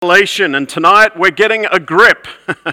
Revelation, and tonight we're getting a grip.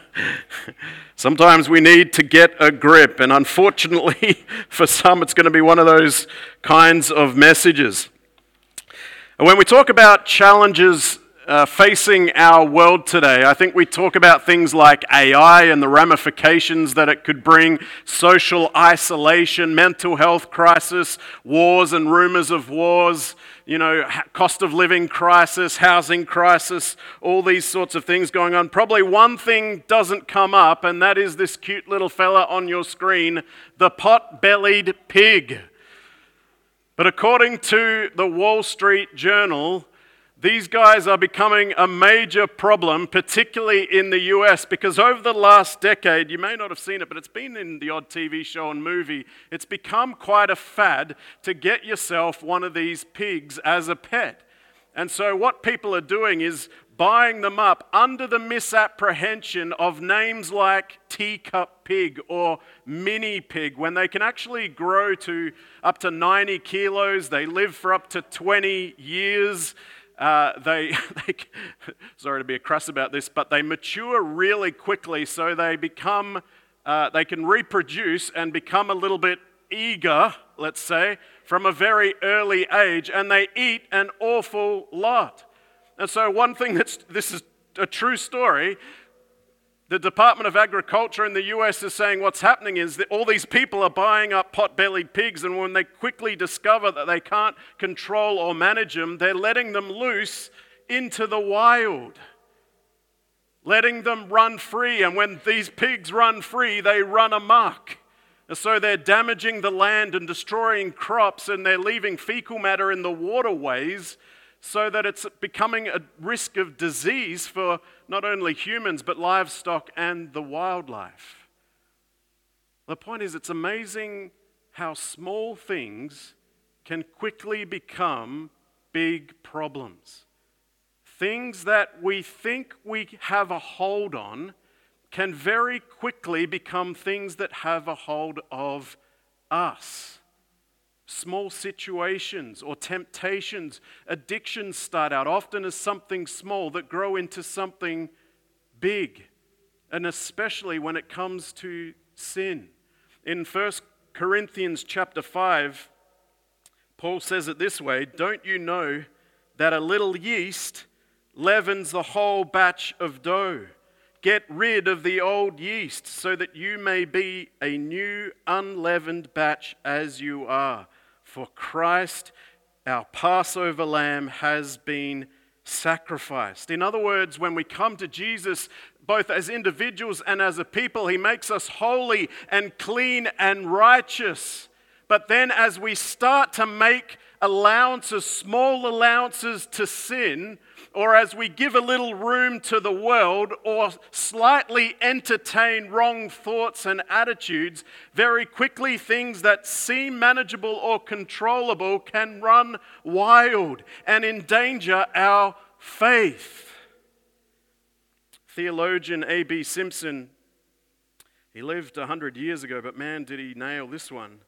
Sometimes we need to get a grip, and unfortunately for some it's going to be one of those kinds of messages. And when we talk about challenges facing our world today, I think we talk about things like AI and the ramifications that it could bring, social isolation, mental health crisis, wars and rumors of wars, cost of living crisis, housing crisis, all these sorts of things going on. Probably one thing doesn't come up, and that is this cute little fella on your screen, the pot-bellied pig. But according to the Wall Street Journal, these guys are becoming a major problem, particularly in the US, because over the last decade, you may not have seen it, but it's been in the odd TV show and movie, it's become quite a fad to get yourself one of these pigs as a pet. And so what people are doing is buying them up under the misapprehension of names like teacup pig or mini pig, when they can actually grow to up to 90 kilos, they live for up to 20 years. Sorry to be a crass about this, but they mature really quickly, so they can reproduce and become a little bit eager, let's say, from a very early age, and they eat an awful lot. And so one thing this is a true story, the Department of Agriculture in the US is saying what's happening is that all these people are buying up pot-bellied pigs, and when they quickly discover that they can't control or manage them, they're letting them loose into the wild, letting them run free. And when these pigs run free, they run amok. And so they're damaging the land and destroying crops, and they're leaving fecal matter in the waterways, so that it's becoming a risk of disease for not only humans, but livestock and the wildlife. The point is, it's amazing how small things can quickly become big problems. Things that we think we have a hold on can very quickly become things that have a hold of us. Small situations or temptations, addictions start out often as something small that grow into something big, and especially when it comes to sin. In 1 Corinthians chapter 5, Paul says it this way, "Don't you know that a little yeast leavens the whole batch of dough? Get rid of the old yeast so that you may be a new unleavened batch as you are. For Christ, our Passover lamb, has been sacrificed." In other words, when we come to Jesus, both as individuals and as a people, he makes us holy and clean and righteous. But then as we start to make allowances, small allowances to sin, or as we give a little room to the world, or slightly entertain wrong thoughts and attitudes, very quickly things that seem manageable or controllable can run wild and endanger our faith. Theologian A.B. Simpson, he lived 100 years ago, but man, did he nail this one.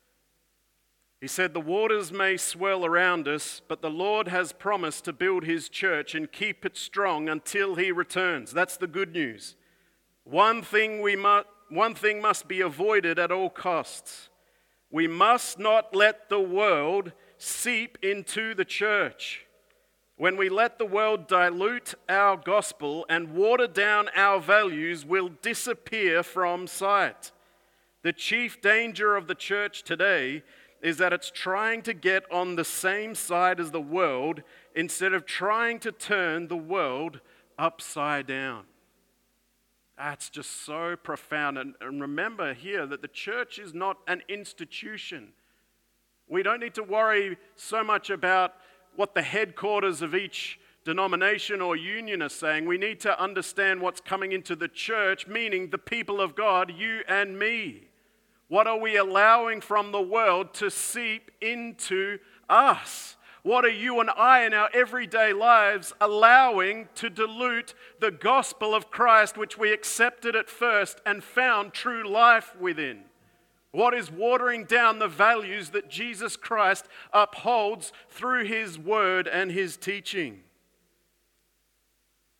He said, "The waters may swell around us, but the Lord has promised to build his church and keep it strong until he returns." That's the good news. One thing must be avoided at all costs. We must not let the world seep into the church. When we let the world dilute our gospel and water down our values, we'll disappear from sight. The chief danger of the church today is that it's trying to get on the same side as the world instead of trying to turn the world upside down. That's just so profound. And remember here that the church is not an institution. We don't need to worry so much about what the headquarters of each denomination or union are saying. We need to understand what's coming into the church, meaning the people of God, you and me. What are we allowing from the world to seep into us? What are you and I in our everyday lives allowing to dilute the gospel of Christ, which we accepted at first and found true life within? What is watering down the values that Jesus Christ upholds through his word and his teaching?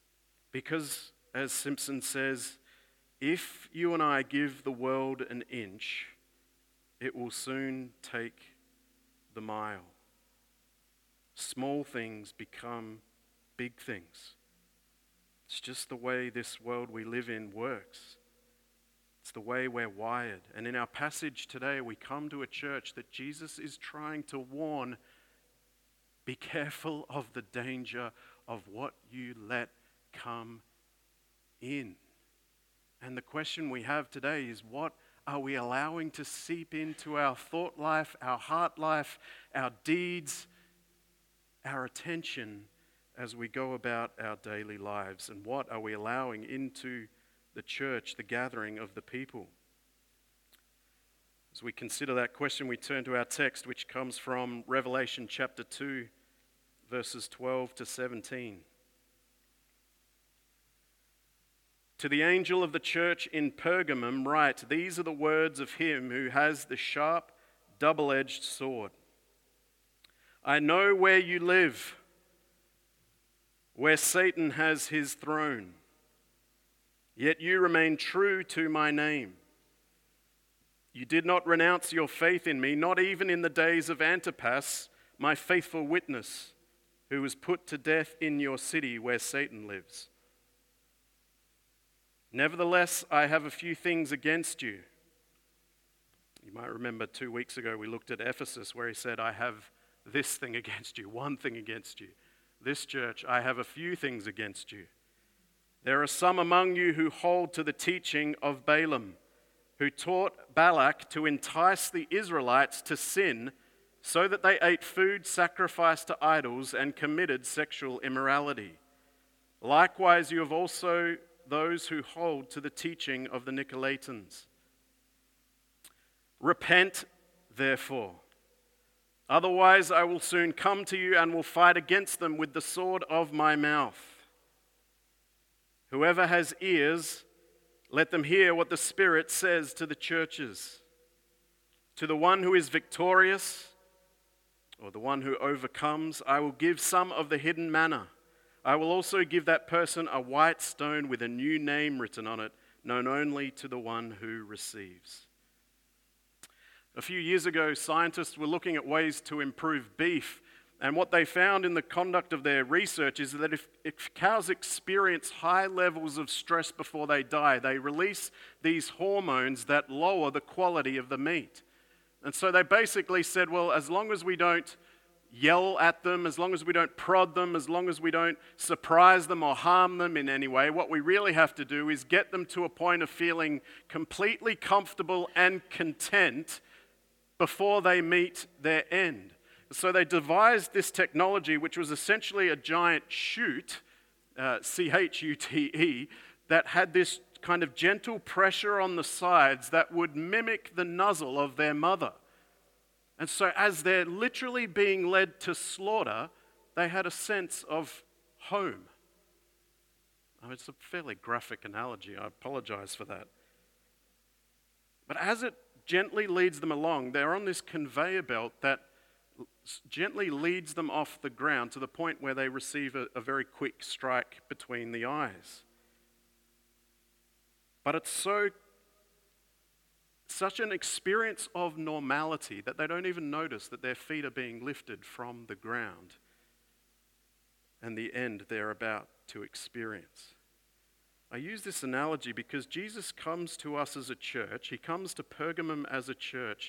Because, as Simpson says, if you and I give the world an inch, it will soon take the mile. Small things become big things. It's just the way this world we live in works. It's the way we're wired. And in our passage today, we come to a church that Jesus is trying to warn, be careful of the danger of what you let come in. And the question we have today is, what are we allowing to seep into our thought life, our heart life, our deeds, our attention as we go about our daily lives? And what are we allowing into the church, the gathering of the people? As we consider that question, we turn to our text, which comes from Revelation chapter 2, verses 12 to 17. To the angel of the church in Pergamum write, these are the words of him who has the sharp, double-edged sword. I know where you live, where Satan has his throne. Yet you remain true to my name. You did not renounce your faith in me, not even in the days of Antipas, my faithful witness, who was put to death in your city where Satan lives. Nevertheless, I have a few things against you. You might remember 2 weeks ago we looked at Ephesus, where he said, I have this thing against you, one thing against you. This church, I have a few things against you. There are some among you who hold to the teaching of Balaam, who taught Balak to entice the Israelites to sin so that they ate food sacrificed to idols and committed sexual immorality. Likewise, you have also those who hold to the teaching of the Nicolaitans. Repent, therefore. Otherwise, I will soon come to you and will fight against them with the sword of my mouth. Whoever has ears, let them hear what the Spirit says to the churches. To the one who is victorious, or the one who overcomes, I will give some of the hidden manna. I will also give that person a white stone with a new name written on it, known only to the one who receives. A few years ago, scientists were looking at ways to improve beef, and what they found in the conduct of their research is that if cows experience high levels of stress before they die, they release these hormones that lower the quality of the meat. And so they basically said, well, as long as we don't yell at them, as long as we don't prod them, as long as we don't surprise them or harm them in any way, what we really have to do is get them to a point of feeling completely comfortable and content before they meet their end. So they devised this technology, which was essentially a giant chute, C-H-U-T-E, that had this kind of gentle pressure on the sides that would mimic the nuzzle of their mother. And so as they're literally being led to slaughter, they had a sense of home. I mean, it's a fairly graphic analogy. I apologize for that. But as it gently leads them along, they're on this conveyor belt that gently leads them off the ground to the point where they receive a very quick strike between the eyes. But it's such an experience of normality that they don't even notice that their feet are being lifted from the ground and the end they're about to experience. I use this analogy because Jesus comes to us as a church. He comes to Pergamum as a church,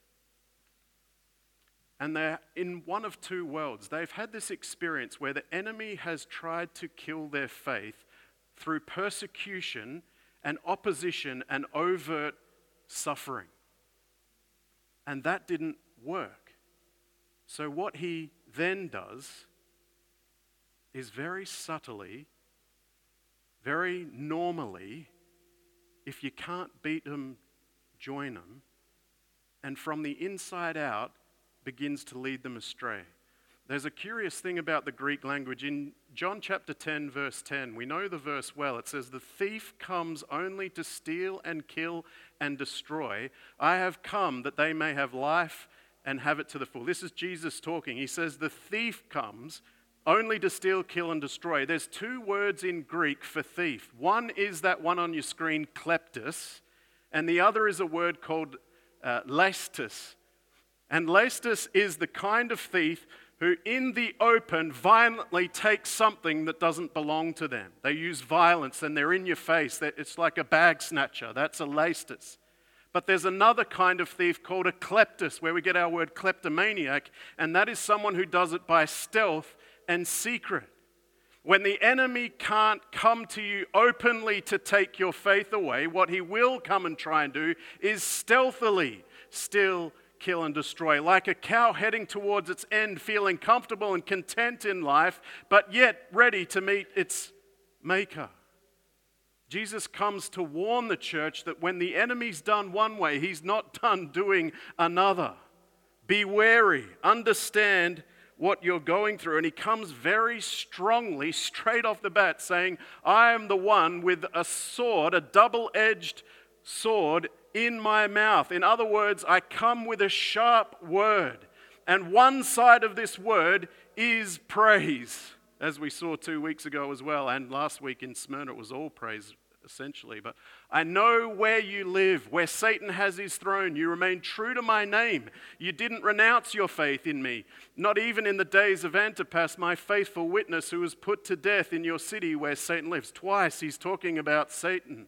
and they're in one of two worlds. They've had this experience where the enemy has tried to kill their faith through persecution and opposition and overt suffering. And that didn't work. So what he then does is very subtly, very normally, if you can't beat them, join them, and from the inside out begins to lead them astray. There's a curious thing about the Greek language. In John chapter 10, verse 10, we know the verse well. It says, "The thief comes only to steal and kill and destroy. I have come that they may have life and have it to the full." This is Jesus talking. He says, the thief comes only to steal, kill, and destroy. There's two words in Greek for thief. One is that one on your screen, kleptos, and the other is a word called leistus. And leistus is the kind of thief who in the open violently takes something that doesn't belong to them. They use violence and they're in your face. It's like a bag snatcher. That's a leistus. But there's another kind of thief called a kleptos, where we get our word kleptomaniac, and that is someone who does it by stealth and secret. When the enemy can't come to you openly to take your faith away, what he will come and try and do is stealthily steal, kill, and destroy. Like a cow heading towards its end, feeling comfortable and content in life, but yet ready to meet its maker. Jesus comes to warn the church that when the enemy's done one way, he's not done doing another. Be wary, understand what you're going through. And he comes very strongly, straight off the bat, saying, I am the one with a sword, a double-edged sword in my mouth. In other words, I come with a sharp word. And one side of this word is praise, as we saw 2 weeks ago as well. And last week in Smyrna, it was all praise, essentially. But I know where you live, where Satan has his throne. You remain true to my name. You didn't renounce your faith in me, not even in the days of Antipas, my faithful witness, who was put to death in your city where Satan lives. Twice he's talking about Satan.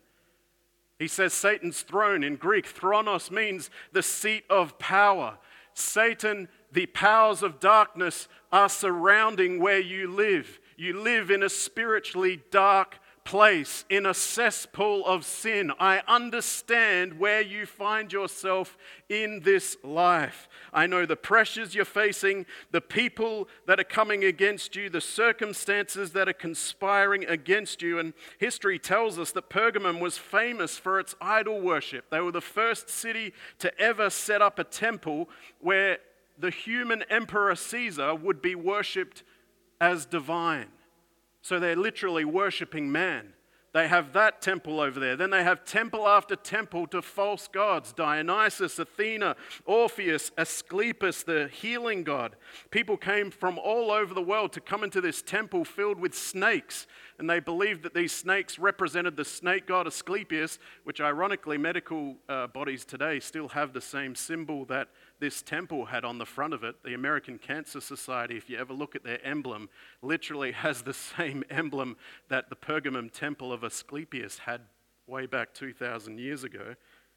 He says Satan's throne. In Greek, thronos means the seat of power. Satan, the powers of darkness are surrounding where you live. You live in a spiritually dark place, in a cesspool of sin. I understand where you find yourself in this life. I know the pressures you're facing, the people that are coming against you, the circumstances that are conspiring against you. And history tells us that Pergamum was famous for its idol worship. They were the first city to ever set up a temple where the human emperor Caesar would be worshipped as divine. So they're literally worshipping man. They have that temple over there. Then they have temple after temple to false gods. Dionysus, Athena, Orpheus, Asclepius, the healing god. People came from all over the world to come into this temple filled with snakes. And they believed that these snakes represented the snake god Asclepius, which ironically medical bodies today still have the same symbol that this temple had on the front of it. The American Cancer Society, if you ever look at their emblem, literally has the same emblem that the Pergamum temple of Asclepius had way back 2,000 years ago.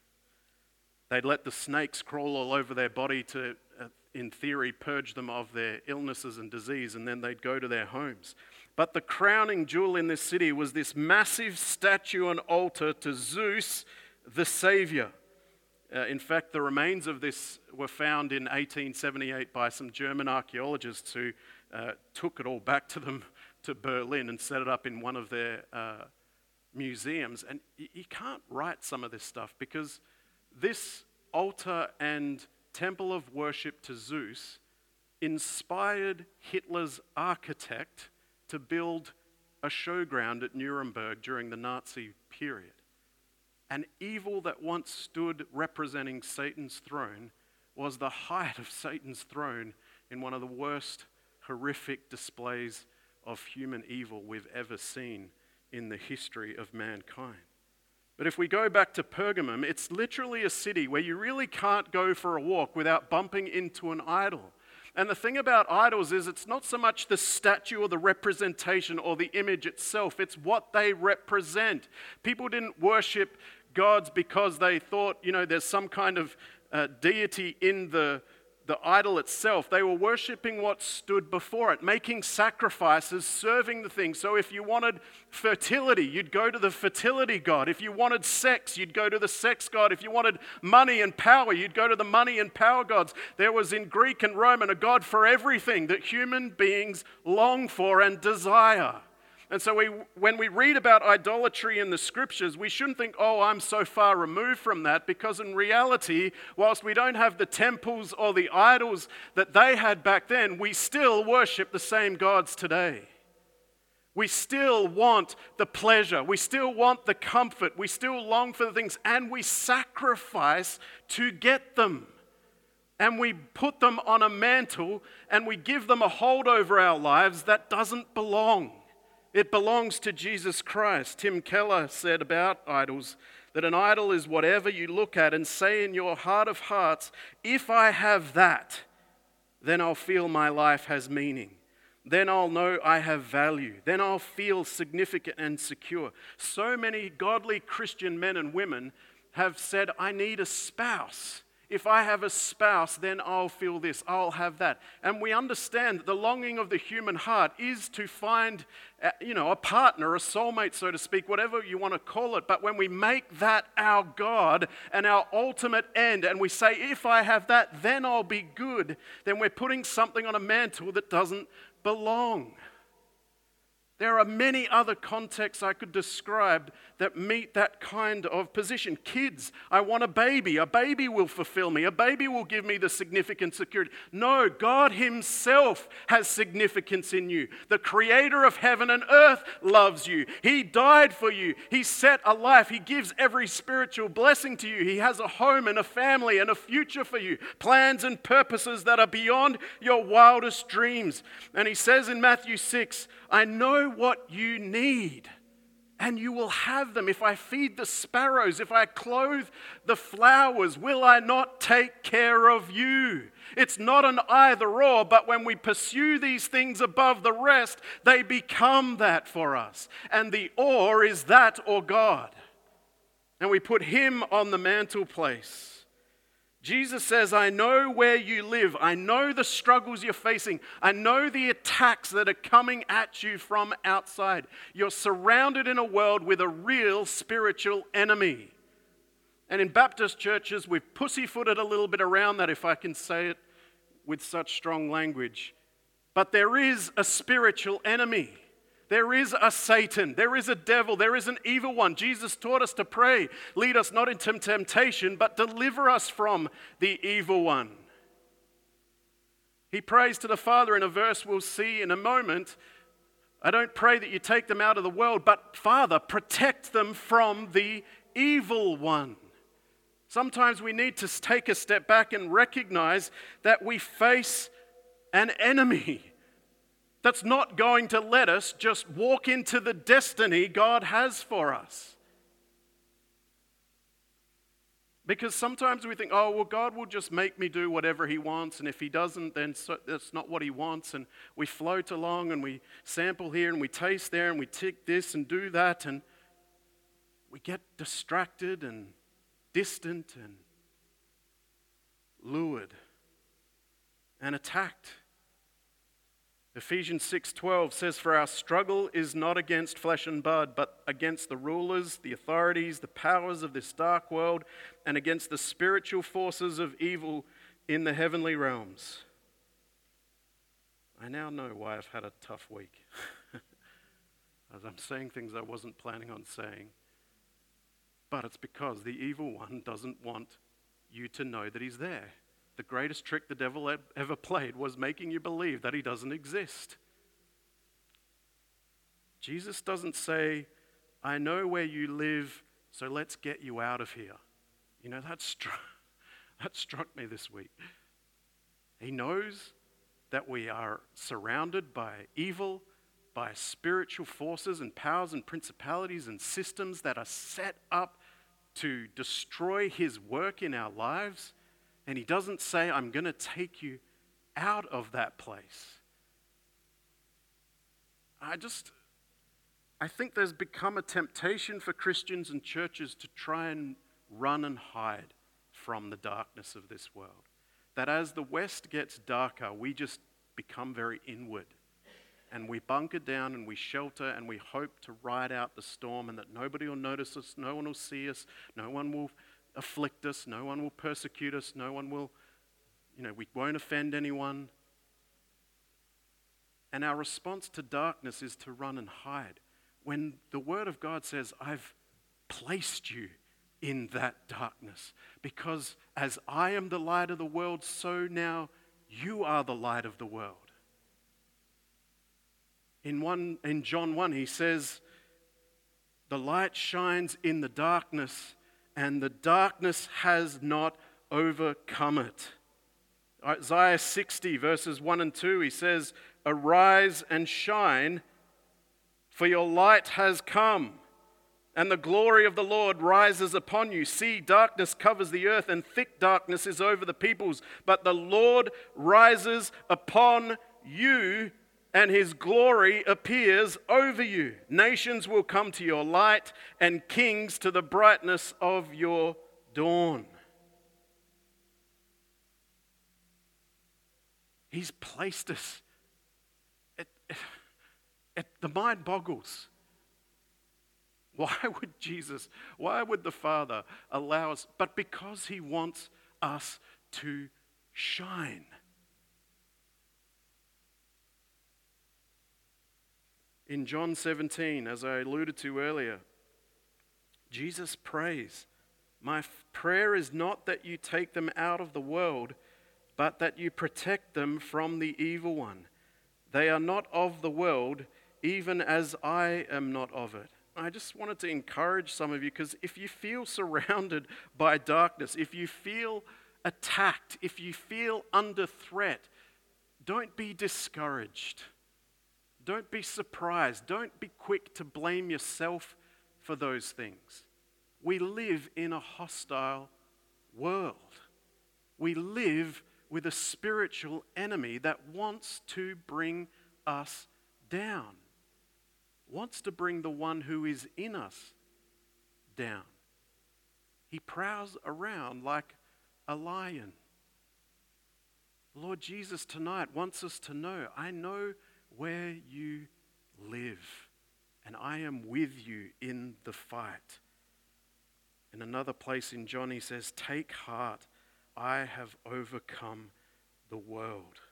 They'd let the snakes crawl all over their body to, in theory, purge them of their illnesses and disease, and then they'd go to their homes. But the crowning jewel in this city was this massive statue and altar to Zeus, the Savior. In fact, the remains of this were found in 1878 by some German archaeologists who took it all back to them to Berlin and set it up in one of their museums. And you can't write some of this stuff because this altar and temple of worship to Zeus inspired Hitler's architect to build a showground at Nuremberg during the Nazi period. An evil that once stood representing Satan's throne was the height of Satan's throne in one of the worst horrific displays of human evil we've ever seen in the history of mankind. But if we go back to Pergamum, it's literally a city where you really can't go for a walk without bumping into an idol. And the thing about idols is it's not so much the statue or the representation or the image itself, it's what they represent. People didn't worship gods because they thought, there's some kind of deity in the idol itself. They were worshipping what stood before it, making sacrifices, serving the thing. So if you wanted fertility, you'd go to the fertility god. If you wanted sex, you'd go to the sex god. If you wanted money and power, you'd go to the money and power gods. There was in Greek and Roman a god for everything that human beings long for and desire. And so when we read about idolatry in the scriptures, we shouldn't think, I'm so far removed from that, because in reality, whilst we don't have the temples or the idols that they had back then, we still worship the same gods today. We still want the pleasure, we still want the comfort, we still long for the things, and we sacrifice to get them. and we put them on a mantle and we give them a hold over our lives that doesn't belong. It belongs to Jesus Christ. Tim Keller said about idols that an idol is whatever you look at and say in your heart of hearts, if I have that, then I'll feel my life has meaning. Then I'll know I have value. Then I'll feel significant and secure. So many godly Christian men and women have said, I need a spouse. If I have a spouse, then I'll feel this, I'll have that. And we understand that the longing of the human heart is to find, a partner, a soulmate, so to speak, whatever you want to call it. But when we make that our God and our ultimate end, and we say, if I have that, then I'll be good, then we're putting something on a mantle that doesn't belong. There are many other contexts I could describe that meet that kind of position. Kids, I want a baby. A baby will fulfill me. A baby will give me the significant security. No, God Himself has significance in you. The Creator of heaven and earth loves you. He died for you. He set a life. He gives every spiritual blessing to you. He has a home and a family and a future for you. Plans and purposes that are beyond your wildest dreams. And He says in Matthew 6, I know what you need, and you will have them. If I feed the sparrows, if I clothe the flowers, will I not take care of you? It's not an either or, but when we pursue these things above the rest, they become that for us. And the or is that or God. And we put Him on the mantelpiece. Jesus says, I know where you live. I know the struggles you're facing. I know the attacks that are coming at you from outside. You're surrounded in a world with a real spiritual enemy. And in Baptist churches, we've pussyfooted a little bit around that, if I can say it with such strong language. But there is a spiritual enemy. There is a Satan, there is a devil, there is an evil one. Jesus taught us to pray, lead us not into temptation, but deliver us from the evil one. He prays to the Father in a verse we'll see in a moment. I don't pray that you take them out of the world, but Father, protect them from the evil one. Sometimes we need to take a step back and recognize that we face an enemy that's not going to let us just walk into the destiny God has for us. Because sometimes we think, oh, well, God will just make me do whatever He wants, and if He doesn't, then that's not what He wants. And we float along and we sample here and we taste there and we tick this and do that, and we get distracted and distant and lured and attacked. Ephesians 6:12 says, for our struggle is not against flesh and blood, but against the rulers, the authorities, the powers of this dark world, and against the spiritual forces of evil in the heavenly realms. I now know why I've had a tough week. As I'm saying things I wasn't planning on saying. But it's because the evil one doesn't want you to know that he's there. The greatest trick the devil ever played was making you believe that he doesn't exist. Jesus doesn't say, I know where you live, so let's get you out of here. You know, that struck me this week. He knows that we are surrounded by evil, by spiritual forces and powers and principalities and systems that are set up to destroy His work in our lives. And He doesn't say, I'm going to take you out of that place. I think there's become a temptation for Christians and churches to try and run and hide from the darkness of this world. That as the West gets darker, we just become very inward. And we bunker down and we shelter and we hope to ride out the storm, and that nobody will notice us, no one will see us, no one will afflict us, no one will persecute us, no one will, we won't offend anyone. And our response to darkness is to run and hide. When the Word of God says, I've placed you in that darkness, because as I am the light of the world, so now you are the light of the world. In John 1, he says, the light shines in the darkness, and the darkness has not overcome it. Isaiah 60 verses 1 and 2, he says, "Arise and shine, for your light has come, and the glory of the Lord rises upon you. See, darkness covers the earth, and thick darkness is over the peoples. But the Lord rises upon you, and his glory appears over you. Nations will come to your light, and kings to the brightness of your dawn." He's placed us. The mind boggles. Why would the Father allow us? But because he wants us to shine. In John 17, as I alluded to earlier, Jesus prays, "My prayer is not that you take them out of the world, but that you protect them from the evil one. They are not of the world, even as I am not of it." I just wanted to encourage some of you, because if you feel surrounded by darkness, if you feel attacked, if you feel under threat, don't be discouraged. Don't be surprised. Don't be quick to blame yourself for those things. We live in a hostile world. We live with a spiritual enemy that wants to bring us down, wants to bring the one who is in us down. He prowls around like a lion. Lord Jesus tonight wants us to know, I know where you live, and I am with you in the fight. In another place in John, he says, "Take heart, I have overcome the world."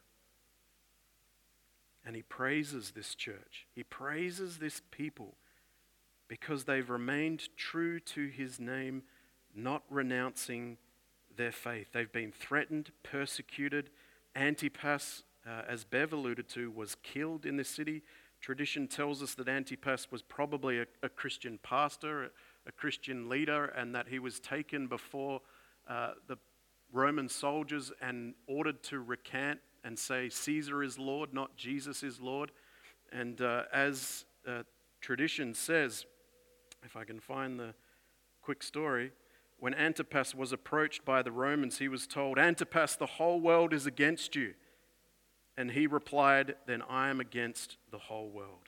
And he praises this church. He praises this people because they've remained true to his name, not renouncing their faith. They've been threatened, persecuted. Antipas, as Bev alluded to, was killed in this city. Tradition tells us that Antipas was probably a Christian pastor, a Christian leader, and that he was taken before the Roman soldiers and ordered to recant and say Caesar is Lord, not Jesus is Lord. And as tradition says, if I can find the quick story, when Antipas was approached by the Romans, he was told, "Antipas, the whole world is against you." And he replied, "Then I am against the whole world."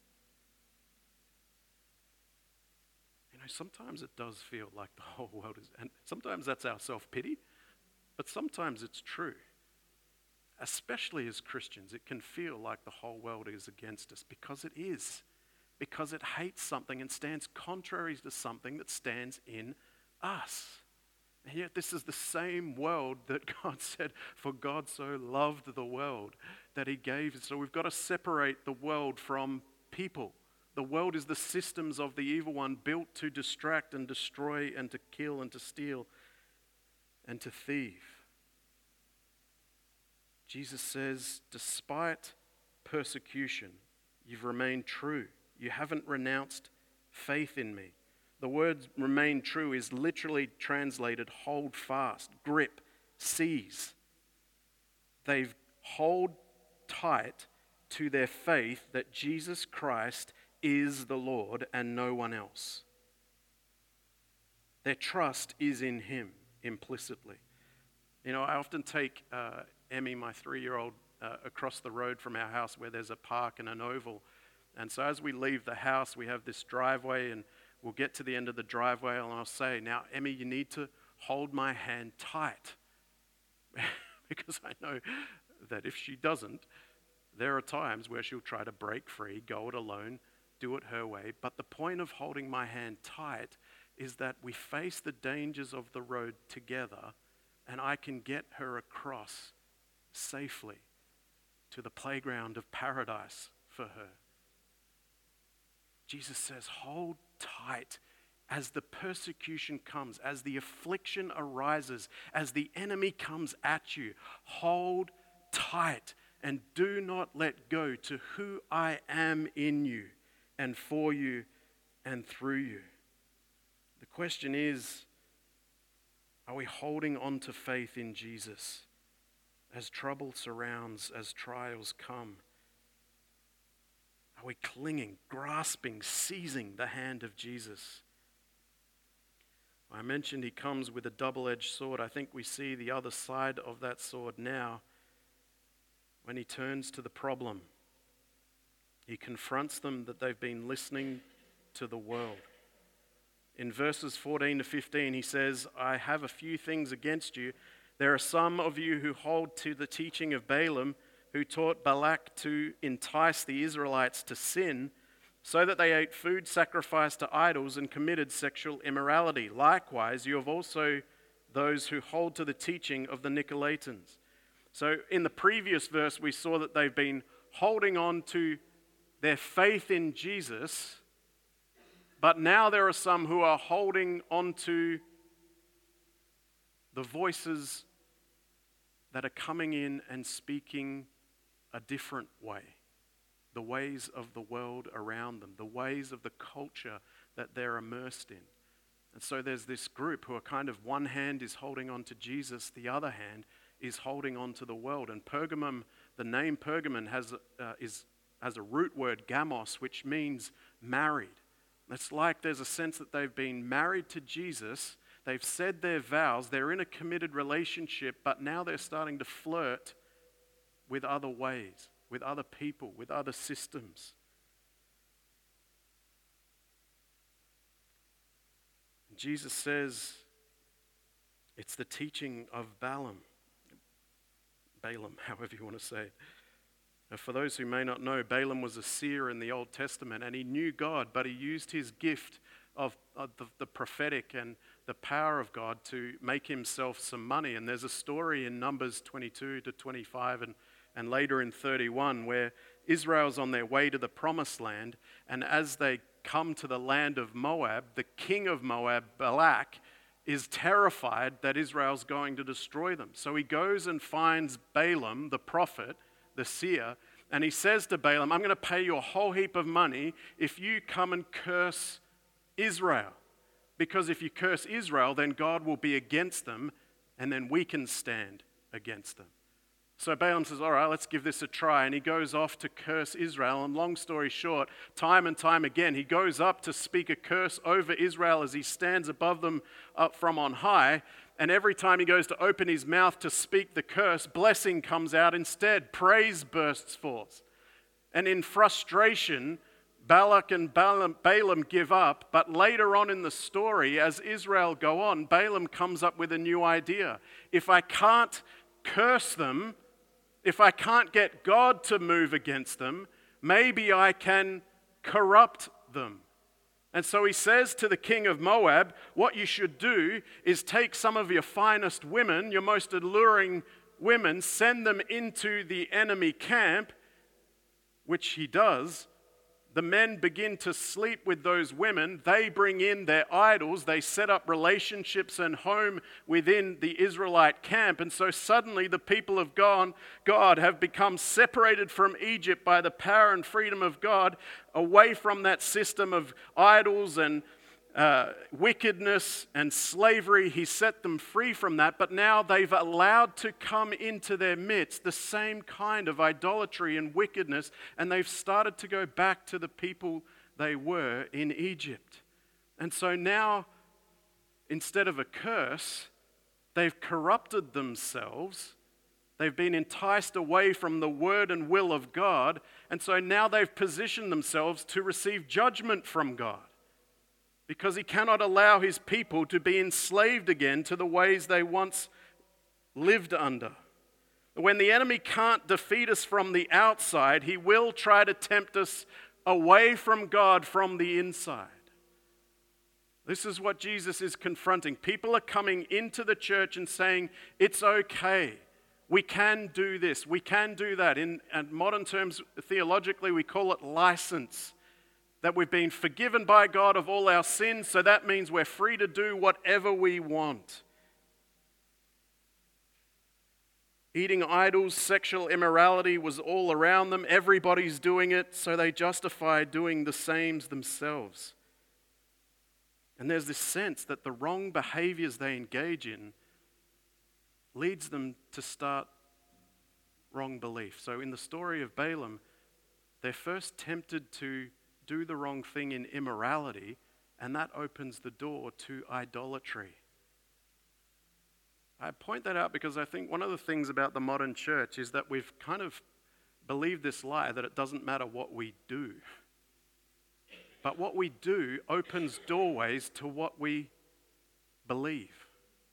You know, sometimes it does feel like the whole world is, and sometimes that's our self-pity, but sometimes it's true. Especially as Christians, it can feel like the whole world is against us, because it is. Because it hates something and stands contrary to something that stands in us. And yet this is the same world that God said, "For God so loved the world that he gave." So we've got to separate the world from people. The world is the systems of the evil one, built to distract and destroy and to kill and to steal and to thieve. Jesus says, despite persecution, you've remained true. You haven't renounced faith in me. The word "remain true" is literally translated hold fast, grip, seize. They've hold tight to their faith that Jesus Christ is the Lord and no one else. Their trust is in him implicitly. You know, I often take Emmy, my 3-year-old, across the road from our house where there's a park and an oval. And so as we leave the house, we have this driveway, and we'll get to the end of the driveway and I'll say, "Now, Emmy, you need to hold my hand tight." Because I know that if she doesn't, there are times where she'll try to break free, go it alone, do it her way. But the point of holding my hand tight is that we face the dangers of the road together, and I can get her across safely to the playground of paradise for her. Jesus says, hold tight as the persecution comes, as the affliction arises, as the enemy comes at you. Hold tight and do not let go to who I am in you and for you and through you. The question is, are we holding on to faith in Jesus? as trouble surrounds, as trials come? Are we clinging, grasping, seizing the hand of Jesus? I mentioned he comes with a double-edged sword. I think we see the other side of that sword now when he turns to the problem. He confronts them that they've been listening to the world. In verses 14 to 15, he says, I have a few things against you. There are some of you who hold to the teaching of Balaam, who taught Balak to entice the Israelites to sin, so that they ate food sacrificed to idols and committed sexual immorality. Likewise, you have also those who hold to the teaching of the Nicolaitans. So in the previous verse, we saw that they've been holding on to their faith in Jesus, but now there are some who are holding on to the voices that are coming in and speaking a different way. The ways of the world around them, the ways of the culture that they're immersed in. And so there's this group who are kind of, one hand is holding on to Jesus, the other hand is holding on to the world. And Pergamum, the name Pergamon has a root word, gamos, which means married. It's like there's a sense that they've been married to Jesus, they've said their vows, they're in a committed relationship, but now they're starting to flirt with other ways, with other people, with other systems. Jesus says it's the teaching of Balaam, however you want to say it. Now, for those who may not know, Balaam was a seer in the Old Testament, and he knew God, but he used his gift of the prophetic and the power of God to make himself some money. And there's a story in Numbers 22 to 25 and later in 31 where Israel's on their way to the promised land, and as they come to the land of Moab, the king of Moab, Balak, is terrified that Israel's going to destroy them. So he goes and finds Balaam, the prophet, the seer, and he says to Balaam, I'm going to pay you a whole heap of money if you come and curse Israel. Because if you curse Israel, then God will be against them, and then we can stand against them. So Balaam says, all right, let's give this a try. And he goes off to curse Israel. And long story short, time and time again, he goes up to speak a curse over Israel as he stands above them up from on high. And every time he goes to open his mouth to speak the curse, blessing comes out instead. Praise bursts forth. And in frustration, Balak and Balaam give up. But later on in the story, as Israel go on, Balaam comes up with a new idea. If I can't curse them, if I can't get God to move against them, maybe I can corrupt them. And so he says to the king of Moab, what you should do is take some of your finest women, your most alluring women, send them into the enemy camp, which he does. The men begin to sleep with those women. They bring in their idols. They set up relationships and home within the Israelite camp. And so suddenly the people of God have become separated from Egypt by the power and freedom of God, away from that system of idols and wickedness and slavery. He set them free from that, but now they've allowed to come into their midst the same kind of idolatry and wickedness, and they've started to go back to the people they were in Egypt. And so now, instead of a curse, they've corrupted themselves. They've been enticed away from the word and will of God, and so now they've positioned themselves to receive judgment from God, because he cannot allow his people to be enslaved again to the ways they once lived under. When the enemy can't defeat us from the outside, he will try to tempt us away from God from the inside. This is what Jesus is confronting. People are coming into the church and saying, it's okay. We can do this. We can do that. In modern terms, theologically, we call it license. That we've been forgiven by God of all our sins, so that means we're free to do whatever we want. Eating idols, sexual immorality was all around them. Everybody's doing it, so they justify doing the same themselves. And there's this sense that the wrong behaviors they engage in leads them to start wrong belief. So in the story of Balaam, they're first tempted to do the wrong thing in immorality, and that opens the door to idolatry. I point that out because I think one of the things about the modern church is that we've kind of believed this lie that it doesn't matter what we do. But what we do opens doorways to what we believe.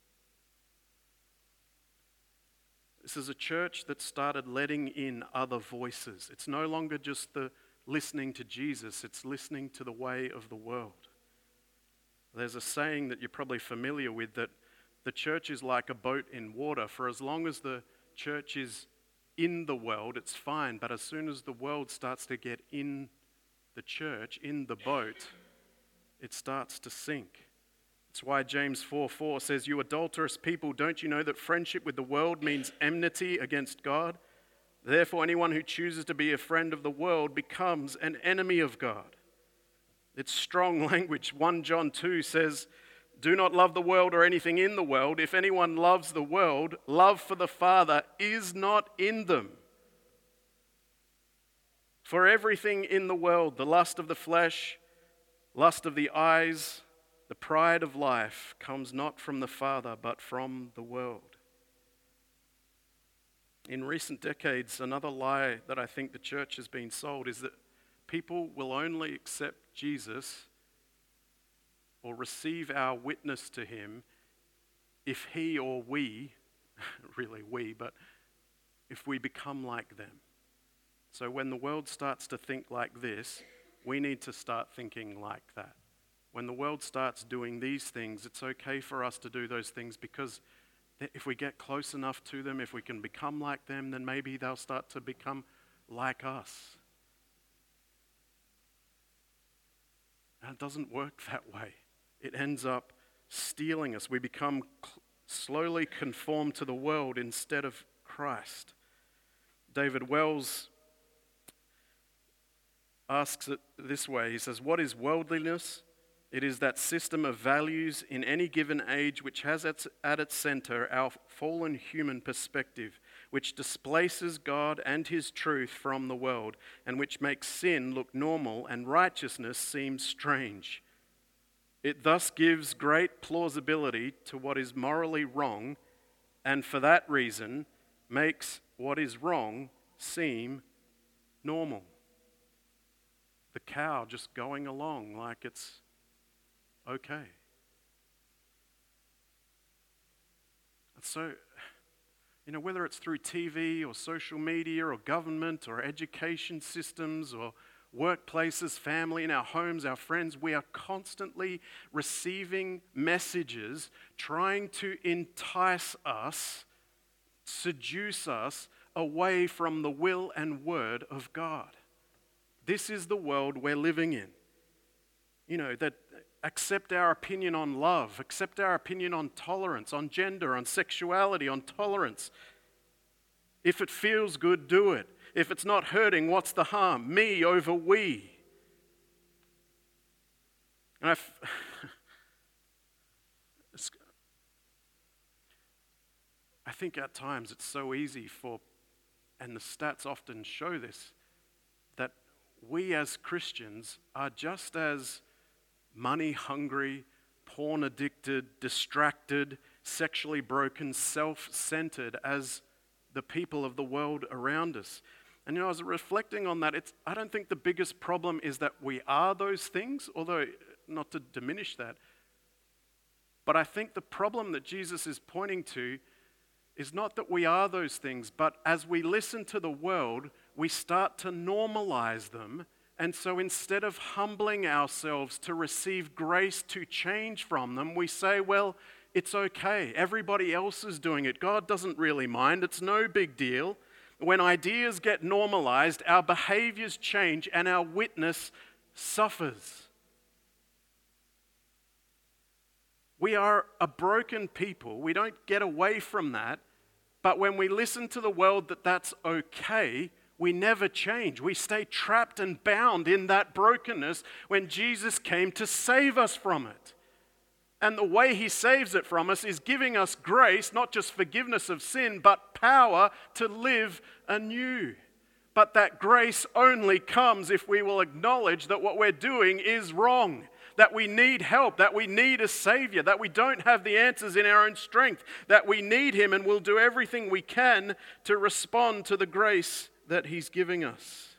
This is a church that started letting in other voices. It's no longer just the listening to Jesus, it's listening to the way of the world. There's a saying that you're probably familiar with, that the church is like a boat in water. For as long as the church is in the world, it's fine. But as soon as the world starts to get in the church, in the boat, it starts to sink. It's why James 4:4 says, "You adulterous people, don't you know that friendship with the world means enmity against God? Therefore, anyone who chooses to be a friend of the world becomes an enemy of God." It's strong language. 1 John 2 says, "Do not love the world or anything in the world. If anyone loves the world, love for the Father is not in them. For everything in the world, the lust of the flesh, lust of the eyes, the pride of life, comes not from the Father, but from the world." In recent decades, another lie that I think the church has been sold is that people will only accept Jesus or receive our witness to him if he or we, really we, but if we become like them. So when the world starts to think like this, we need to start thinking like that. When the world starts doing these things, it's okay for us to do those things, because if we get close enough to them, if we can become like them, then maybe they'll start to become like us. And it doesn't work that way. It ends up stealing us. We become slowly conformed to the world instead of Christ. David Wells asks it this way. He says, "What is worldliness? It is that system of values in any given age which has at its center our fallen human perspective, which displaces God and his truth from the world, and which makes sin look normal and righteousness seem strange. It thus gives great plausibility to what is morally wrong, and for that reason makes what is wrong seem normal." The cow just going along like it's okay. And so, whether it's through TV or social media or government or education systems or workplaces, family, in our homes, our friends, we are constantly receiving messages trying to entice us, seduce us away from the will and word of God. This is the world we're living in. That accept our opinion on love, accept our opinion on tolerance, on gender, on sexuality, on tolerance. If it feels good, do it. If it's not hurting, what's the harm? Me over we. And I think at times it's so easy and the stats often show this, that we as Christians are just as money hungry, porn addicted, distracted, sexually broken, self-centered as the people of the world around us. And I was reflecting on that. I don't think the biggest problem is that we are those things, although not to diminish that. But I think the problem that Jesus is pointing to is not that we are those things, but as we listen to the world, we start to normalize them. And so instead of humbling ourselves to receive grace to change from them, we say, well, it's okay. Everybody else is doing it. God doesn't really mind. It's no big deal. When ideas get normalized, our behaviors change and our witness suffers. We are a broken people. We don't get away from that. But when we listen to the world that that's okay, we never change. We stay trapped and bound in that brokenness when Jesus came to save us from it. And the way he saves it from us is giving us grace, not just forgiveness of sin, but power to live anew. But that grace only comes if we will acknowledge that what we're doing is wrong, that we need help, that we need a Savior, that we don't have the answers in our own strength, that we need Him and we'll do everything we can to respond to the grace that He's giving us.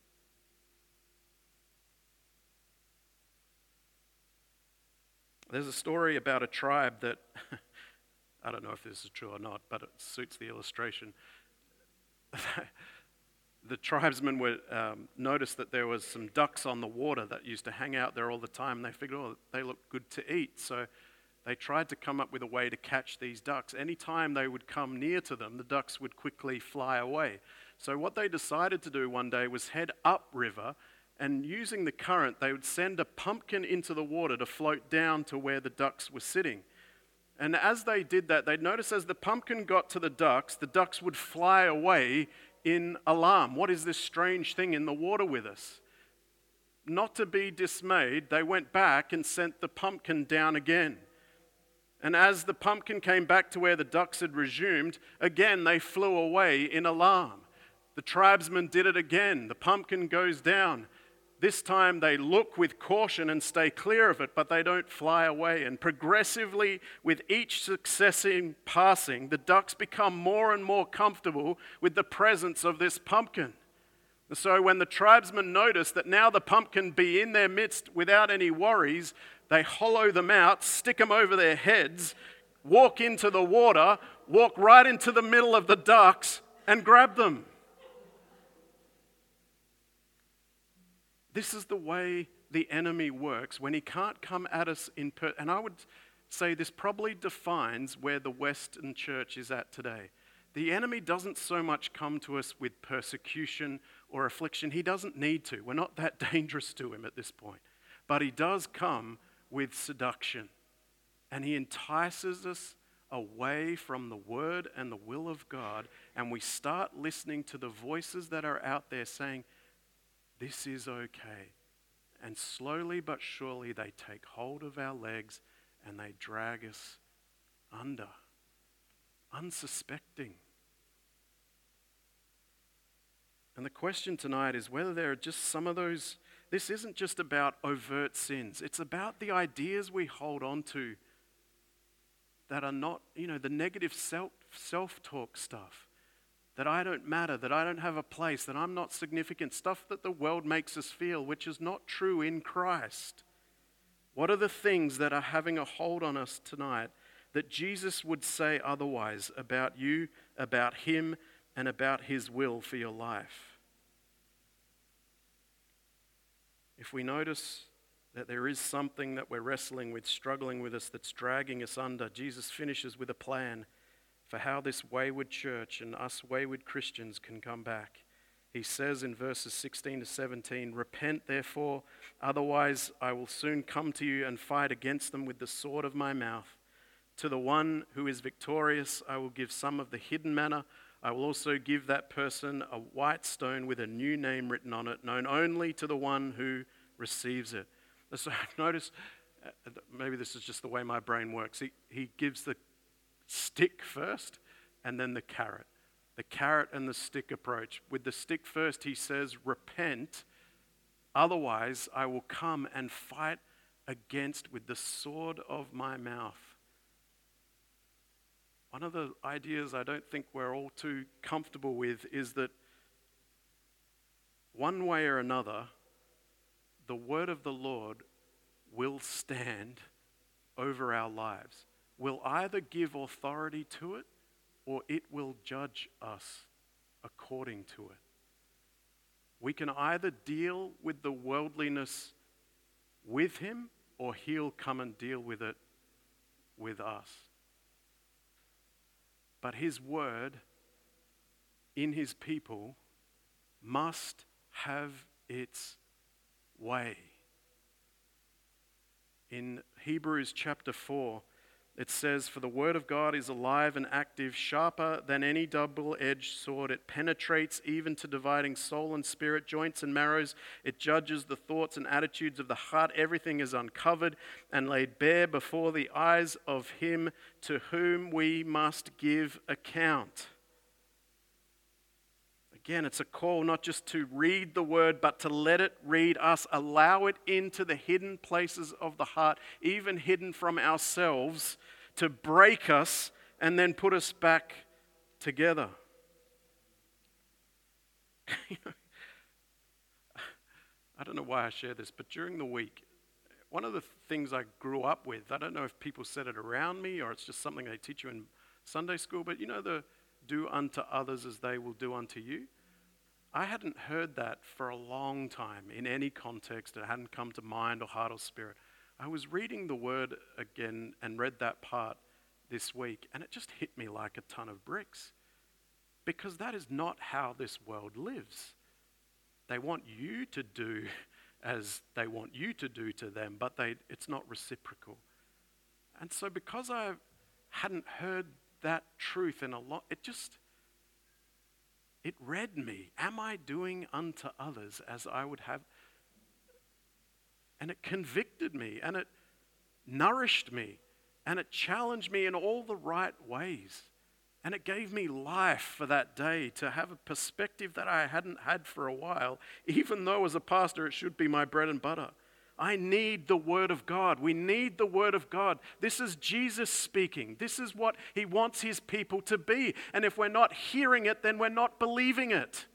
There's a story about a tribe that, I don't know if this is true or not, but it suits the illustration. The tribesmen noticed that there was some ducks on the water that used to hang out there all the time. And they figured, oh, they look good to eat. So they tried to come up with a way to catch these ducks. Anytime they would come near to them, the ducks would quickly fly away. So what they decided to do one day was head upriver, and using the current, they would send a pumpkin into the water to float down to where the ducks were sitting. And as they did that, they'd notice as the pumpkin got to the ducks would fly away in alarm. What is this strange thing in the water with us? Not to be dismayed, they went back and sent the pumpkin down again. And as the pumpkin came back to where the ducks had resumed, again they flew away in alarm. The tribesmen did it again. The pumpkin goes down. This time they look with caution and stay clear of it, but they don't fly away. And progressively, with each successive passing, the ducks become more and more comfortable with the presence of this pumpkin. And so when the tribesmen notice that now the pumpkin be in their midst without any worries, they hollow them out, stick them over their heads, walk into the water, walk right into the middle of the ducks, and grab them. This is the way the enemy works when he can't come at us in person. And I would say this probably defines where the Western church is at today. The enemy doesn't so much come to us with persecution or affliction. He doesn't need to. We're not that dangerous to him at this point. But he does come with seduction. And he entices us away from the word and the will of God. And we start listening to the voices that are out there saying, this is okay. And slowly but surely they take hold of our legs and they drag us under, unsuspecting. And the question tonight is whether there are just some of those, this isn't just about overt sins. It's about the ideas we hold on to that are not, the negative self-talk stuff. That I don't matter, that I don't have a place, that I'm not significant, stuff that the world makes us feel, which is not true in Christ. What are the things that are having a hold on us tonight that Jesus would say otherwise about you, about Him, and about His will for your life? If we notice that there is something that we're wrestling with, struggling with us, that's dragging us under, Jesus finishes with a plan for how this wayward church and us wayward Christians can come back. He says in verses 16 to 17, repent therefore, otherwise I will soon come to you and fight against them with the sword of my mouth. To the one who is victorious, I will give some of the hidden manna. I will also give that person a white stone with a new name written on it, known only to the one who receives it. So notice, maybe this is just the way my brain works. He gives the stick first and then the carrot. The carrot and the stick approach. With the stick first, he says, repent, otherwise I will come and fight against with the sword of my mouth. One of the ideas I don't think we're all too comfortable with is that one way or another, the word of the Lord will stand over our lives. Will either give authority to it or it will judge us according to it. We can either deal with the worldliness with Him or He'll come and deal with it with us. But His word in His people must have its way. In Hebrews chapter 4, it says, for the word of God is alive and active, sharper than any double-edged sword. It penetrates even to dividing soul and spirit, joints and marrows. It judges the thoughts and attitudes of the heart. Everything is uncovered and laid bare before the eyes of Him to whom we must give account. Again, it's a call not just to read the word, but to let it read us, allow it into the hidden places of the heart, even hidden from ourselves, to break us and then put us back together. I don't know why I share this, but during the week, one of the things I grew up with, I don't know if people said it around me or it's just something they teach you in Sunday school, but you know the do unto others as they will do unto you? I hadn't heard that for a long time in any context. It hadn't come to mind or heart or spirit. I was reading the word again and read that part this week, and it just hit me like a ton of bricks. Because that is not how this world lives. They want you to do as they want you to do to them, but it's not reciprocal. And so because I hadn't heard that truth in a lot, it read me. Am I doing unto others as I would have? And it convicted me, and it nourished me, and it challenged me in all the right ways. And it gave me life for that day to have a perspective that I hadn't had for a while, even though as a pastor it should be my bread and butter. I need the Word of God. We need the Word of God. This is Jesus speaking. This is what He wants His people to be. And if we're not hearing it, then we're not believing it.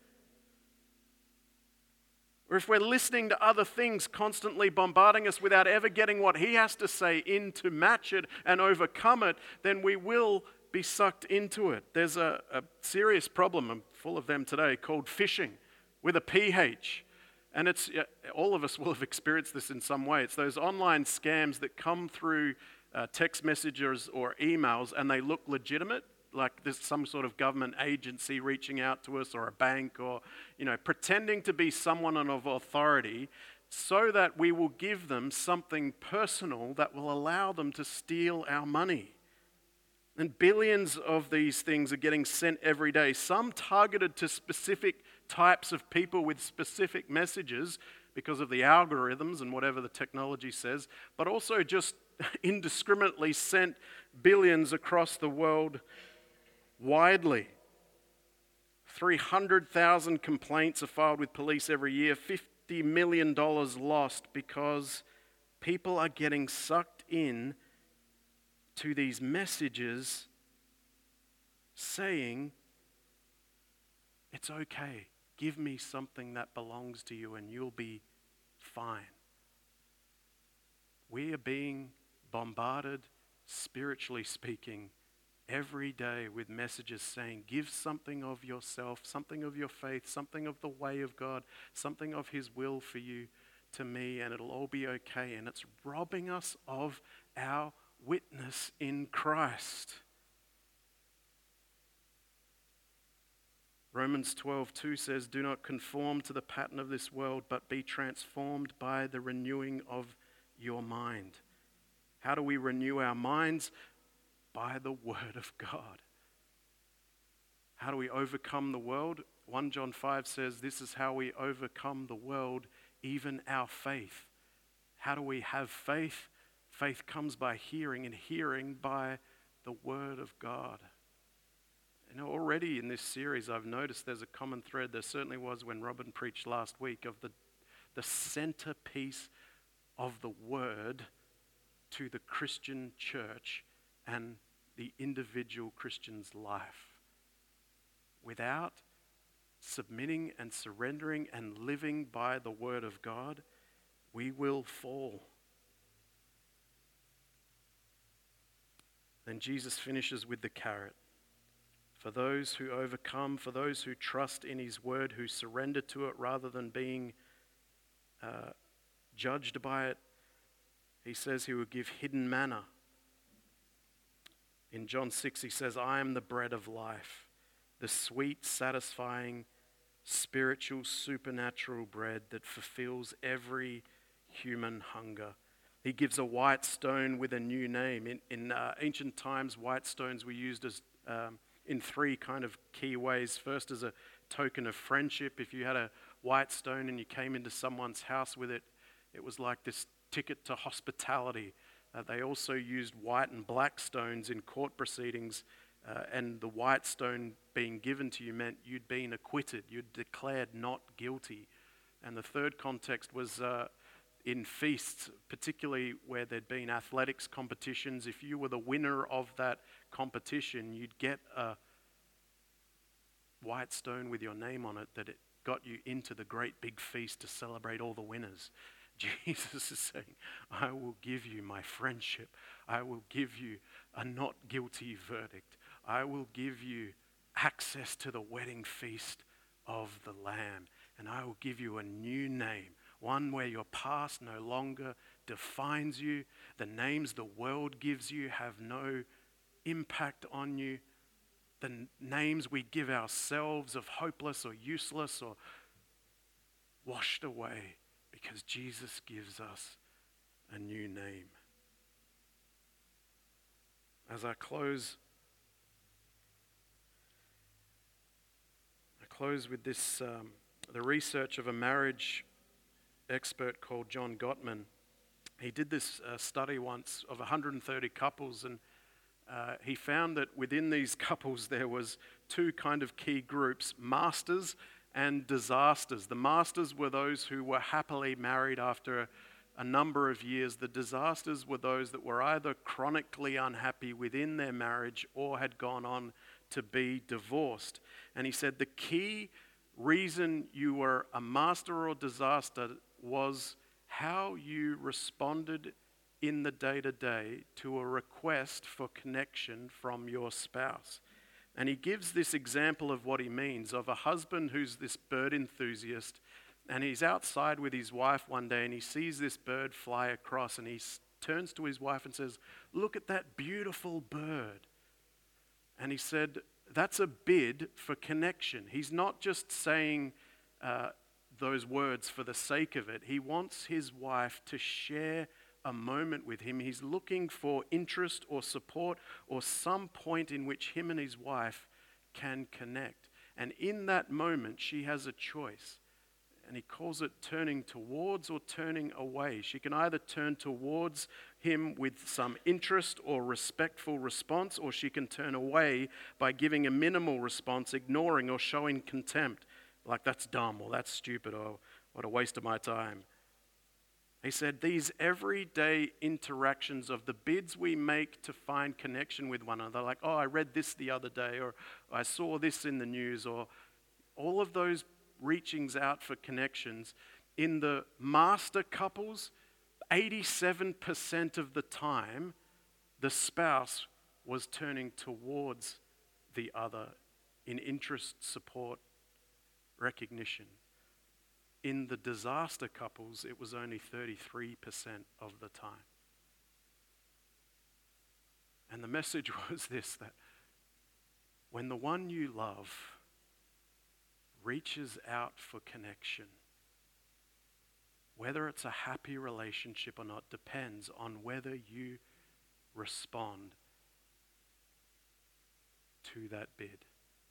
Or if we're listening to other things constantly bombarding us without ever getting what He has to say in to match it and overcome it, then we will be sucked into it. There's a serious problem, I'm full of them today, called phishing with a PH. And it's all of us will have experienced this in some way. It's those online scams that come through text messages or emails and they look legitimate, like there's some sort of government agency reaching out to us or a bank or, pretending to be someone of authority so that we will give them something personal that will allow them to steal our money. And billions of these things are getting sent every day, some targeted to specific types of people with specific messages because of the algorithms and whatever the technology says, but also just indiscriminately sent billions across the world widely. 300,000 complaints are filed with police every year, $50 million lost because people are getting sucked in to these messages saying, it's okay, give me something that belongs to you and you'll be fine. We are being bombarded, spiritually speaking, every day with messages saying, give something of yourself, something of your faith, something of the way of God, something of His will for you to me, and it'll all be okay. And it's robbing us of our witness in Christ. Romans 12:2 says, do not conform to the pattern of this world, but be transformed by the renewing of your mind. How do we renew our minds? By the Word of God. How do we overcome the world? 1 John 5 says, this is how we overcome the world, even our faith. How do we have faith? Faith comes by hearing, and hearing by the Word of God. Already in this series I've noticed there's a common thread. There certainly was when Robin preached last week of the centerpiece of the Word to the Christian church and the individual Christian's life. Without submitting and surrendering and living by the Word of God, we will fall. Then Jesus finishes with the carrot. For those who overcome, for those who trust in His Word, who surrender to it rather than being judged by it, He says He will give hidden manna. In John 6, He says, I am the bread of life, the sweet, satisfying, spiritual, supernatural bread that fulfills every human hunger. He gives a white stone with a new name. In ancient times, white stones were used as in three kind of key ways. First, as a token of friendship. If you had a white stone and you came into someone's house with it, it was like this ticket to hospitality. They also used white and black stones in court proceedings and the white stone being given to you meant you'd been acquitted, you'd declared not guilty. And the third context was in feasts, particularly where there'd been athletics competitions. If you were the winner of that competition, you'd get a white stone with your name on it that it got you into the great big feast to celebrate all the winners. Jesus is saying, I will give you my friendship. I will give you a not guilty verdict. I will give you access to the wedding feast of the Lamb. And I will give you a new name, one where your past no longer defines you. The names the world gives you have no impact on you. The names we give ourselves of hopeless or useless or washed away, because Jesus gives us a new name. As I close with this, the research of a marriage expert called John Gottman. He did this study once of 130 couples, and he found that within these couples there was two kind of key groups: masters and disasters. The masters were those who were happily married after a number of years. The disasters were those that were either chronically unhappy within their marriage or had gone on to be divorced. And he said the key reason you were a master or disaster was how you responded in the day-to-day to a request for connection from your spouse. And he gives this example of what he means, of a husband who's this bird enthusiast, and he's outside with his wife one day and he sees this bird fly across, and he turns to his wife and says, "Look at that beautiful bird." And he said, that's a bid for connection. He's not just saying those words for the sake of it. He wants his wife to share a moment with him. He's looking for interest or support or some point in which him and his wife can connect. And in that moment, she has a choice. And he calls it turning towards or turning away. She can either turn towards him with some interest or respectful response, or she can turn away by giving a minimal response, ignoring or showing contempt, like that's dumb or that's stupid or what a waste of my time. He said these everyday interactions of the bids we make to find connection with one another, like, oh, I read this the other day, or I saw this in the news, or all of those reachings out for connections. In the master couples, 87% of the time, the spouse was turning towards the other in interest, support, recognition. In the disaster couples, it was only 33% of the time. And the message was this, that when the one you love reaches out for connection, whether it's a happy relationship or not depends on whether you respond to that bid.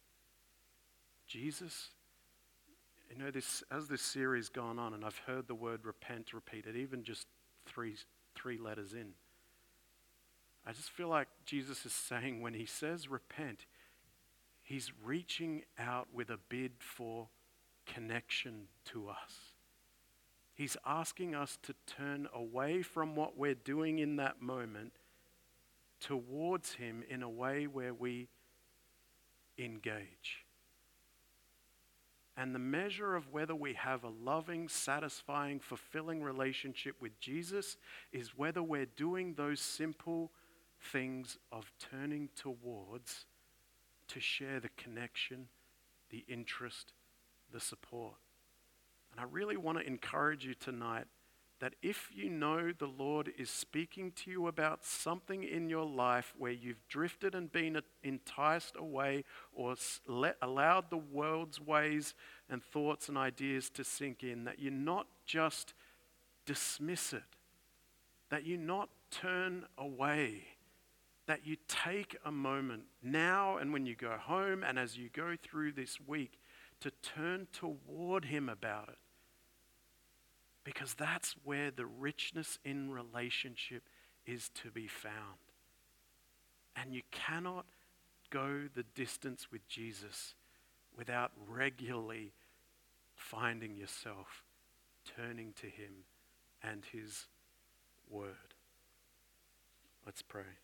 Jesus, you know, this as this series gone on, and I've heard the word repent repeated, even just three letters in, I just feel like Jesus is saying when he says repent, he's reaching out with a bid for connection to us. He's asking us to turn away from what we're doing in that moment towards him in a way where we engage. And the measure of whether we have a loving, satisfying, fulfilling relationship with Jesus is whether we're doing those simple things of turning towards to share the connection, the interest, the support. And I really want to encourage you tonight that if you know the Lord is speaking to you about something in your life where you've drifted and been enticed away or allowed the world's ways and thoughts and ideas to sink in, that you not just dismiss it, that you not turn away, that you take a moment now and when you go home and as you go through this week to turn toward him about it. Because that's where the richness in relationship is to be found. And you cannot go the distance with Jesus without regularly finding yourself turning to him and his word. Let's pray.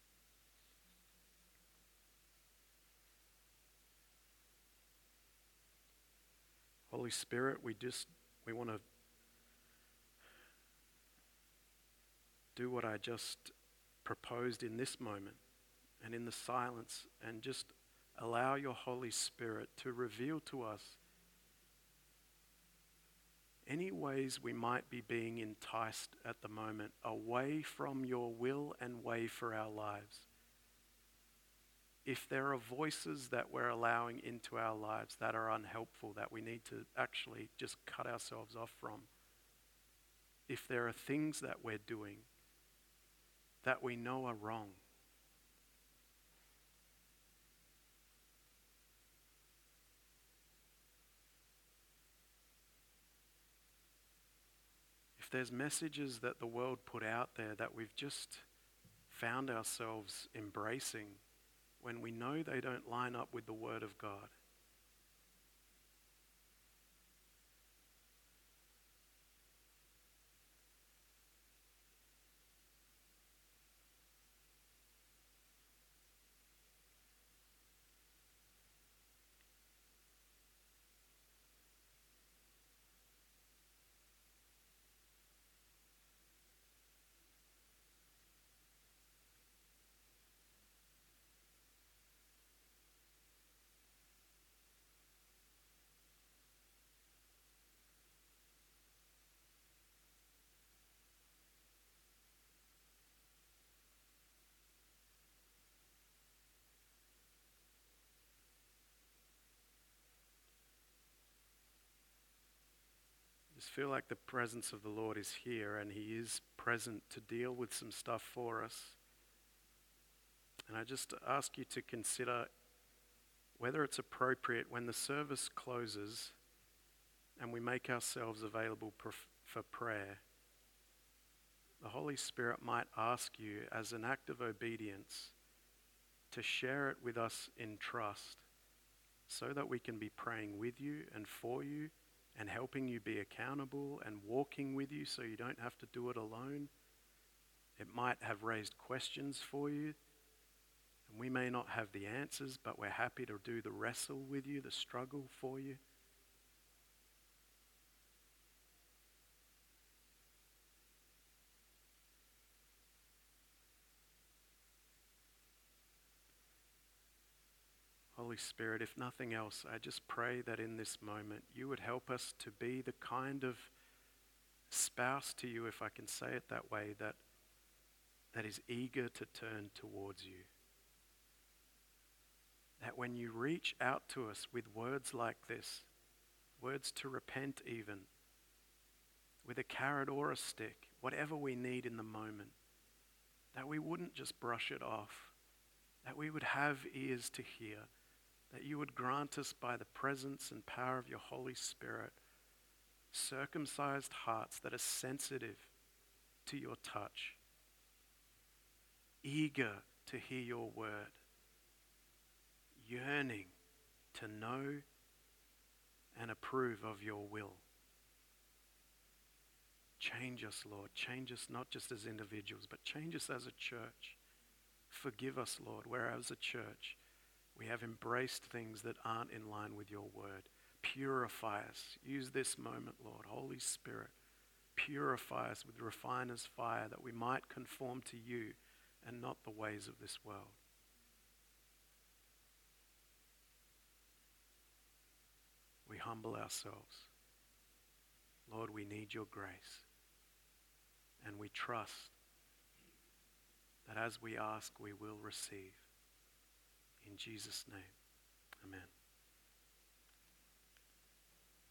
Holy Spirit, we want to do what I just proposed in this moment and in the silence, and just allow your Holy Spirit to reveal to us any ways we might be being enticed at the moment away from your will and way for our lives. If there are voices that we're allowing into our lives that are unhelpful, that we need to actually just cut ourselves off from, if there are things that we're doing that we know are wrong, if there's messages that the world put out there that we've just found ourselves embracing when we know they don't line up with the Word of God, I just feel like the presence of the Lord is here, and he is present to deal with some stuff for us. And I just ask you to consider whether it's appropriate when the service closes and we make ourselves available for prayer, the Holy Spirit might ask you as an act of obedience to share it with us in trust, so that we can be praying with you and for you and helping you be accountable and walking with you so you don't have to do it alone. It might have raised questions for you, and we may not have the answers, but we're happy to do the wrestle with you, the struggle for you. Holy Spirit, if nothing else, I just pray that in this moment you would help us to be the kind of spouse to you, if I can say it that way, that is eager to turn towards you. That when you reach out to us with words like this, words to repent even, with a carrot or a stick, whatever we need in the moment, that we wouldn't just brush it off, that we would have ears to hear, that you would grant us by the presence and power of your Holy Spirit circumcised hearts that are sensitive to your touch, eager to hear your word, yearning to know and approve of your will. Change us, Lord. Change us not just as individuals, but change us as a church. Forgive us, Lord, where as a church we have embraced things that aren't in line with your word. Purify us. Use this moment, Lord. Holy Spirit, purify us with refiner's fire, that we might conform to you and not the ways of this world. We humble ourselves. Lord, we need your grace. And we trust that as we ask, we will receive. In Jesus' name, amen.